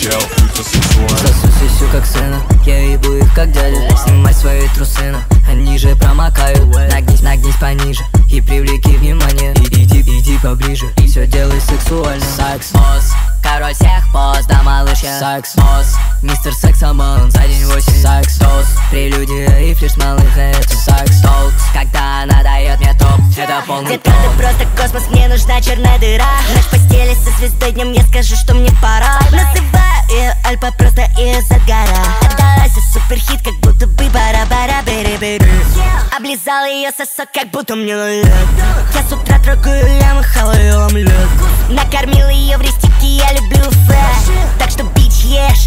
хотел быть сексуальным. Сосу сисю как сына, я ебу их как дядя. Снимай свои трусы, они же промокают. Нагнись пониже и привлеки внимание. Иди поближе, все делай сексуально. Секс босс, король всех поз, да малыш я. Секс босс, мистер сексоман, за день 8. Секс тост, прелюдия и флирт малых, это секс толк. Когда она дает мне топ, это полный Детка, ты просто космос, мне нужна черная дыра. Ночь в постели со звездой, днем я скажу, что мне пора. Называю ее Альпа просто из-за гора. Отдалась суперхит, как будто бы бара-бара-бери-бери. Облизал ее сосок, как будто мне лет. Я с утра трогаю лямы, хаваю омлет. Накормил ее в рестике, я люблю фэш. Так что, бич, ешь.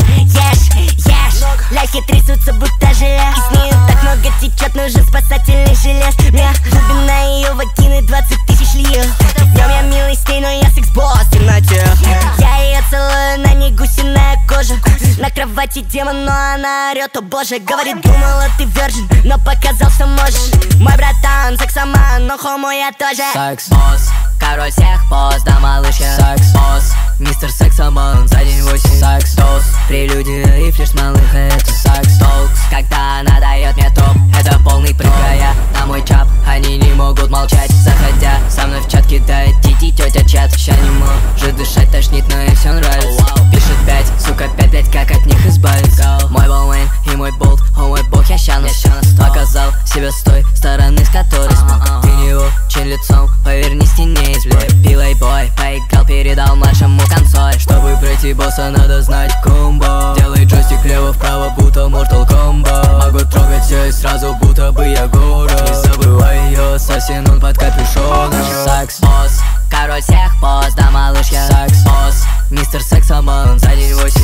Ляхи трясутся, будто желе. И с нею так много течет, нужен спасательный желез. Мне глубина ее вагины 20 тысяч лье. Днем я милый с ней, но я секс-босс в темноте. Я ее целую, на ней гусиная кожа. На кровати демон, но она орет, о боже. Говорит, думала ты virgin, но показал, что можешь. Мой братан сексоман, но хомо я тоже. Секс-босс, король всех поз, да малыш я. Секс-босс, мистер сексоман, за день 8. Секс-тост, прелюдия и флирт малых, это секс-толк. Когда она дает мне топ, это полный прыгая на мой чап, они не могут молчать. Заходя со мной в чат, кидает тити, тетя чат. Ща не может дышать, тошнит, но ей все нравится. Пишет 5, сука 5, блять, как от них избавиться. Мой болмейн и мой болт, о мой бог, я ща на стол. Показал себя с той стороны, с которой смог. Ты не очень лицом, поверни стене из блядь. Пилейбой, поиграл, передал младшему консоль. Чтобы пройти босса, надо знать комбо. Делай джойстик влево-вправо, будто Mortal Kombat. Могу трогать ее и сразу, будто бы я город. Не забывай ее, ассасин, он под капюшоном. Секс-босс, король всех поз, да малыш я. Секс-босс, мистер сексоман, за день 8.